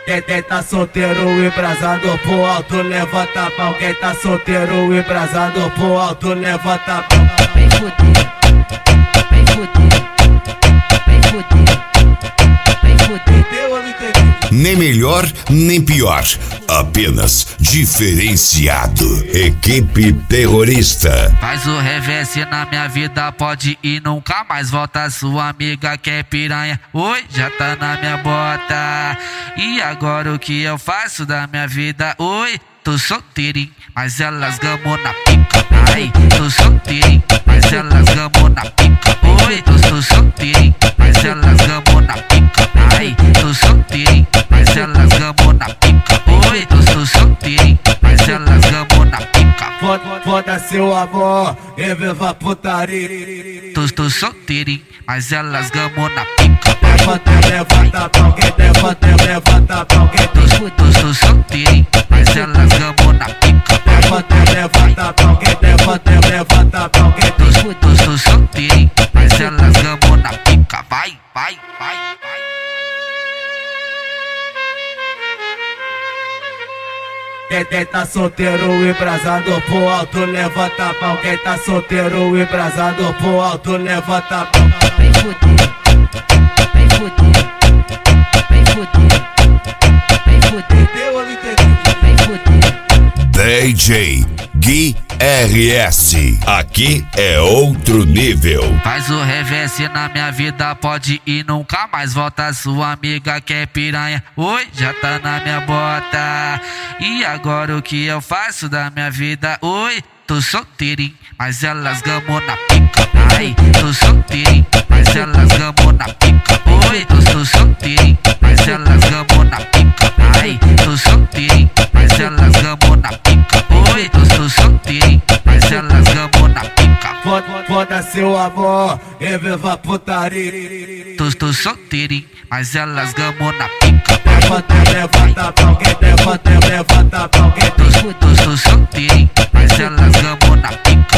Quem tá solteiro e embrasado pro alto, levanta a mão. Quem tá solteiro e embrasado pro alto, levanta a mão. Vem fuder, vem fuder, vem fuder, vem fuder. Entendeu ou não entendeu? Nem melhor, nem pior. Apenas diferenciado. Equipe terrorista. Faz o reverse na minha vida, pode ir, nunca mais volta. Sua amiga que é piranha, oi, já tá na minha bota. E agora o que eu faço da minha vida? Oi, tô solteirinho, mas elas gamou na pica. Ai, tô solteirinho, mas elas gamou na pica. Oi, tô solteirinho, mas elas gamou na pica. Ai, tô solteirinho, mas elas gamou na pica. Oi, tô solteirinho, mas elas gamou na pica. Foda seu amor e viva a putaria. Tô solteirinho, mas elas gamou na pica. Levanta a mão, quem levanta a mão. Quem Tô solteirinho, mas elas gamou na pica. levanta a mão, quem levanta a mão. Tô solteirinho, mas elas gamou na pica. Vai, vai, vai, vai. Quem tá solteiro e embrasado pro alto, levanta a mão. Quem tá solteiro e embrasado pro alto, levanta a mão. Vem fuder, vem fuder, vem fuder, vem fuder. Entendeu ou não entendeu? Vem fuder. DJ Gui RS. Aqui é outro nível. Faz o reverse na minha vida, pode ir, nunca mais volta. Sua amiga que é piranha, oi, já tá na minha bota. E agora o que eu faço da minha vida? Oi, tô solteirinho, mas elas gamou na pica. Ai, tô solteirinho, mas elas gamou na pica. Oi, tô solteirinho, mas elas gamou na pica. Ai, tô solteirinho, mas elas gamou na pica. Oi, tô solteirinho, mas elas gamou na pica. Foda seu amor e viva a putaria. Tô solteirinho, mas elas gamou na pica. Levanta a mão, quem levanta a mão. Tô solteirinho, mas elas gamou na pica.